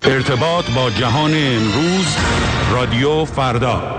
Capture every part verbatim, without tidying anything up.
ارتباط با جهان امروز، رادیو فردا.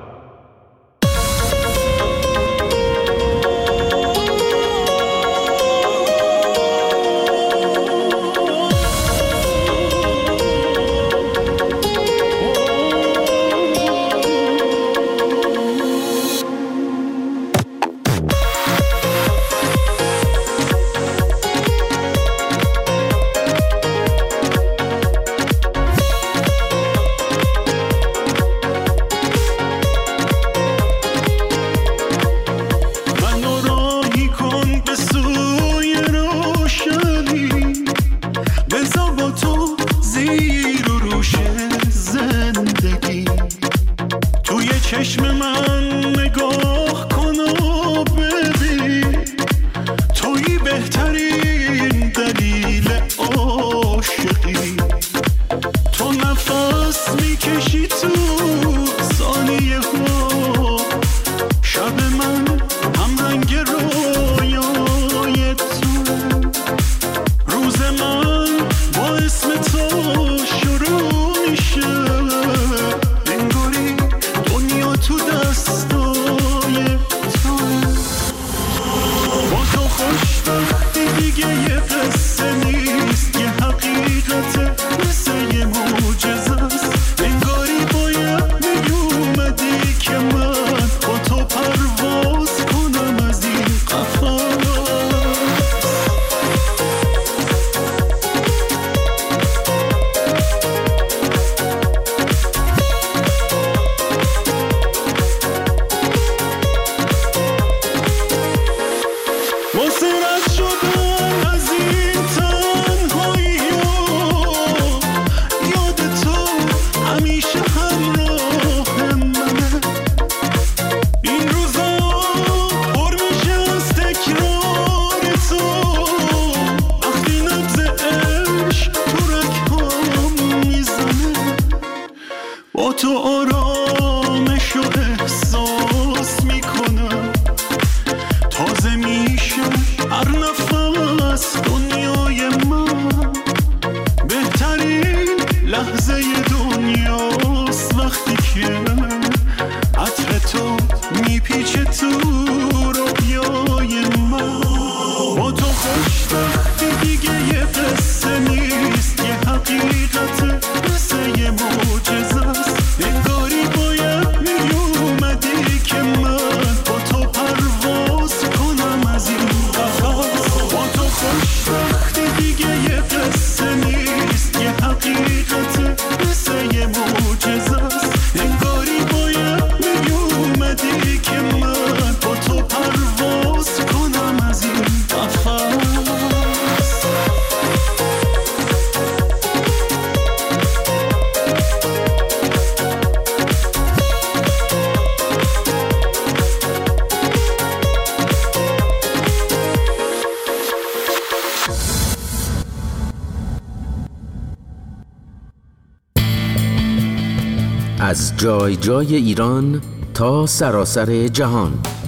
از جای جای ایران تا سراسر جهان،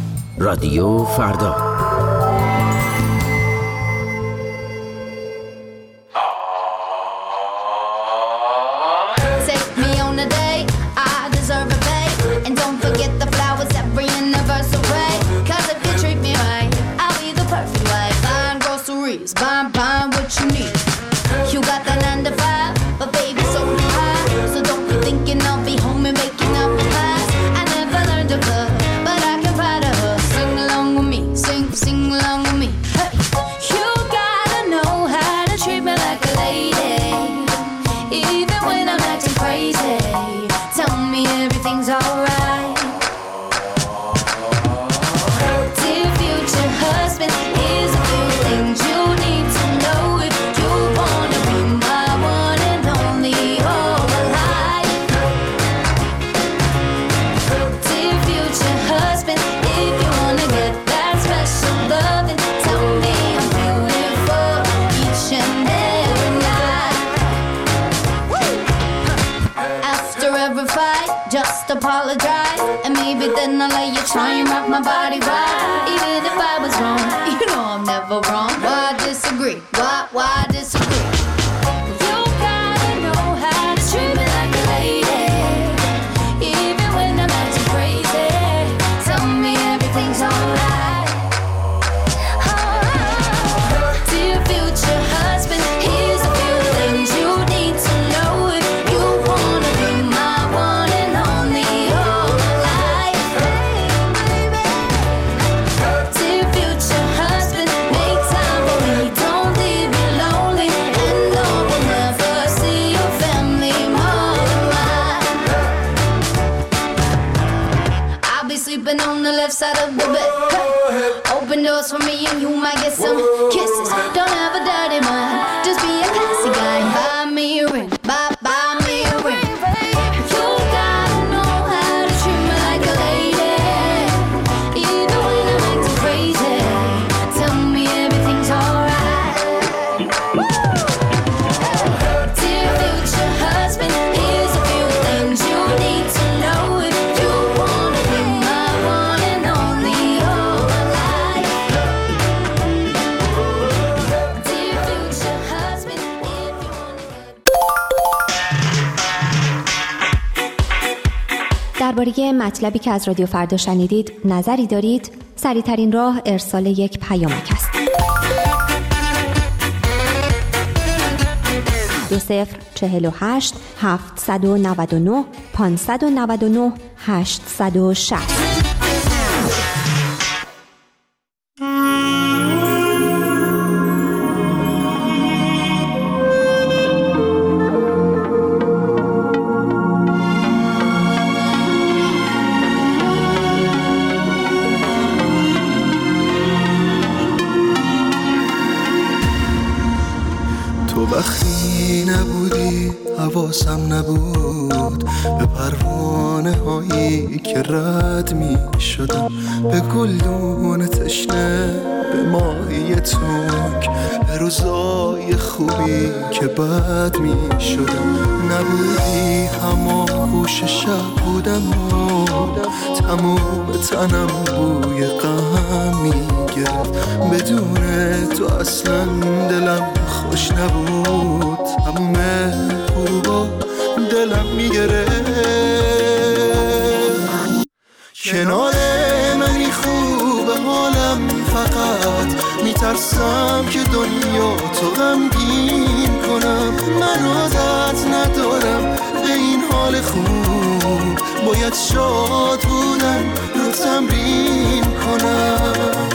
رادیو فردا. Apologize, and maybe then I'll let you try and rock my body right. Even if I was wrong, you know I'm never wrong. Why disagree? Why, why disagree? You gotta know how girls for me and you might get some kisses. Don't have a dirty mind, just be a classy guy. Buy me a ring, buy, buy me a ring. You gotta know how to treat me like a lady. Even when I'm acting crazy, tell me everything's alright. Dear future husband, here's a few things you need to know if you wanna be my one and only all my life. Dear future husband, if you wanna. درباره مطلبی که از رادیو فردا شنیدید نظری دارید؟ سریع‌ترین راه ارسال یک پیامک است. دو صفر چهل و هشت هفتصد و نود و نه پانصد و نود و نه هشتصد و شصت. تو وقتی نبودی حواسم نبود به پروانه هایی که رد می شدم، به گلدون تشنه، به ماهی تنک، به روزای خوبی که بد می شدم. نبودی همه گوش شب بودم و تموم تنم بوی غم می گرفت. بدون تو اصلا دلم خوش نبود، تموم غروبا دلم میگرفت. کنار منی خوب حالم، فقط میترسم که دنیا تو غمگین کنم. من عادت ندارم به این حال خوب، باید شاد بودن رو تمرین کنم.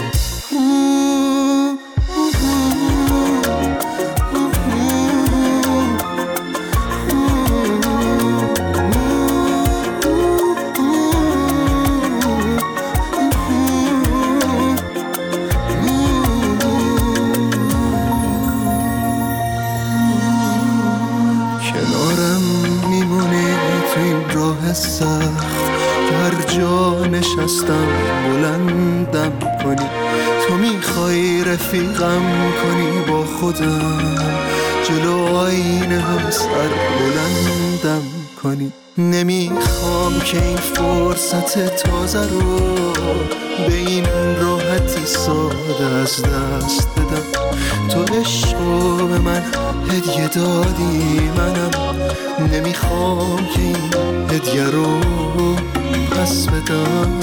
سخت هر جا نشستم بلندم کنی، تو میخوای رفیقم کنی با خودم، جلو آینه هم سر بلندم کنی. نمیخوام که این فرصت تازه رو به این راحتی ساده از دست بدم. تو عشقو به من هدیه دادی، منم نمیخوام که این هدیه رو پس بدم.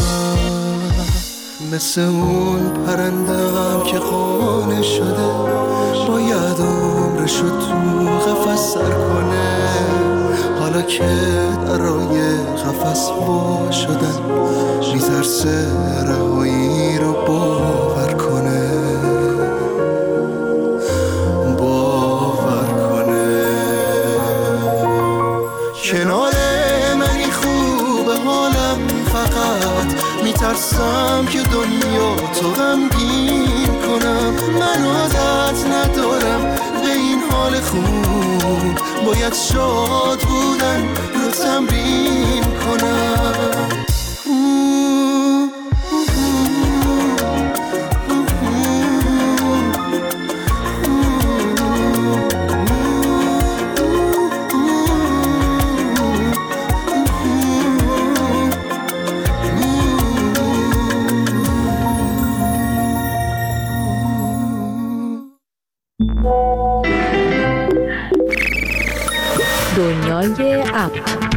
مثل اون پرندم که خانه شده، باید عمرشو تو قفس سر کنه. حالا که درای قفس وا شدن، میترسه رهایی رو باور کنه، باور کنه. کنار منی خوب حالم، فقط میترسم که دنیا تو غمگین کنم. من عادت ندارم به این حال خوب، باید شاد بودن رو تمرین کنم. دنیای اپ.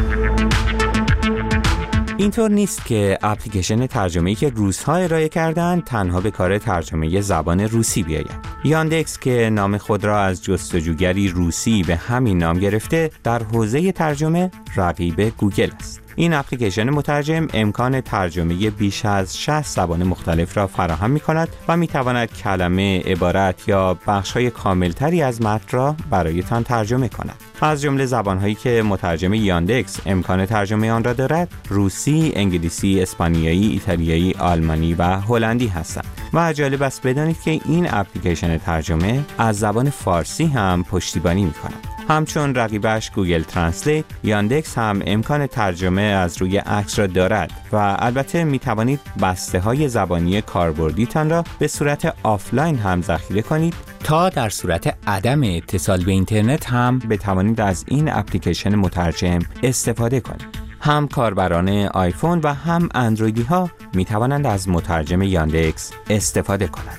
اینطور نیست که اپلیکیشن ترجمه‌ای که روس‌ها ارائه کردن تنها به کار ترجمه زبان روسی بیاید. یاندکس که نام خود را از جستجوگری روسی به همین نام گرفته، در حوزه ترجمه رقیب گوگل است. این اپلیکیشن مترجم امکان ترجمه بیش از شصت زبان مختلف را فراهم می‌کند و می‌تواند کلمه، عبارت یا بخش‌های کاملتری از متن را برایتان ترجمه کند. از جمله زبان‌هایی که مترجم یاندکس امکان ترجمه آن را دارد، روسی، انگلیسی، اسپانیایی، ایتالیایی، آلمانی و هلندی هستند. و جالب است بدانید که این اپلیکیشن ترجمه از زبان فارسی هم پشتیبانی می‌کند. همچون رقیبش گوگل ترنسلیت، یاندکس هم امکان ترجمه از روی عکس را دارد و البته می توانید بسته های زبانی کاربردیتان را به صورت آفلاین هم ذخیره کنید تا در صورت عدم اتصال به اینترنت هم بتوانید از این اپلیکیشن مترجم استفاده کنید. هم کاربران آیفون و هم اندرویدی ها می توانند از مترجم یاندکس استفاده کنند.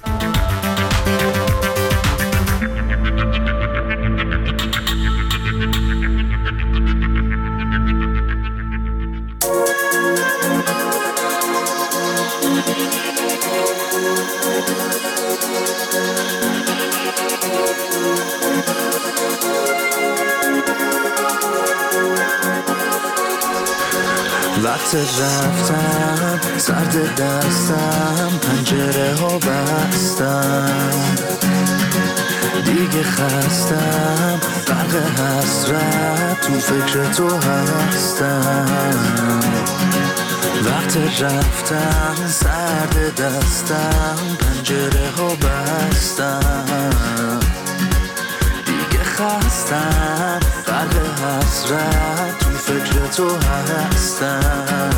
وقت رفتم سرد دستم پنجره ها بستم دیگه خستم غرق حسرت تو فکر تو هستم وقت رفتم سرد دستم پنجره ها بستم دیگه خستم غرق حسرت تو فکر تو هستم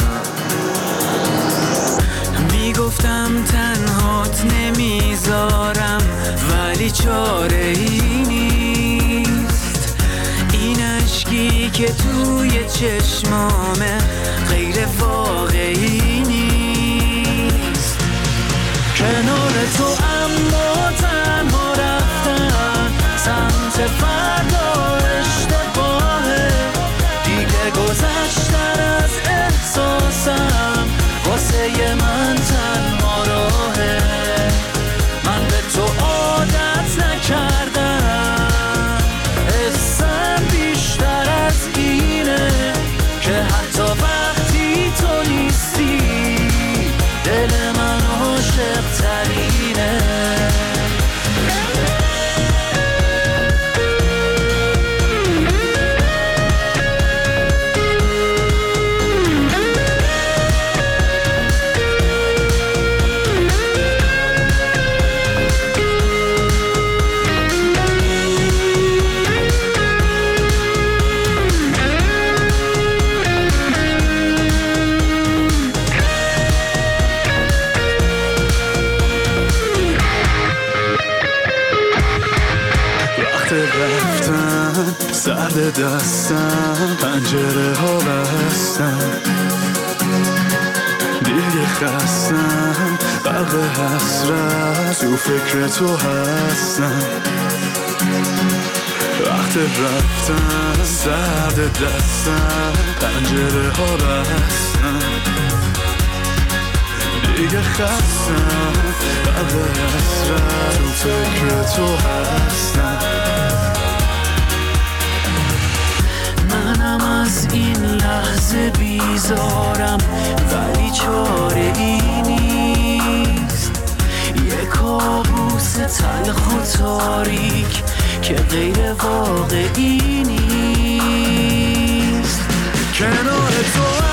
میگفتم تنهات نمیذارم ولی چاره ای نیست این عشقی که توی چشمامه غیر واقعی نیست کنار تو اما تنها رفتم سمت فردا اشتباهه دیگه گذشتن از احساسم واسه من تنها راهه من به تو عادت نکردم حسم بیشتر از اینه که حتی وقتی تو نیستی دل من عاشق ترینه رفتن سرد دستم پنجره ها بستم دیگه خستم غرق حسرت تو فکر تو هستم وقت رفتن سرد دستم پنجره ها بستم دیگه خستم غرق حسرت تو فکر تو هستم منم از این لحظه بیزارم ولی چاره ای نیست یه کابوس تلخ و تاریک که غیر واقعی نیست کنار تو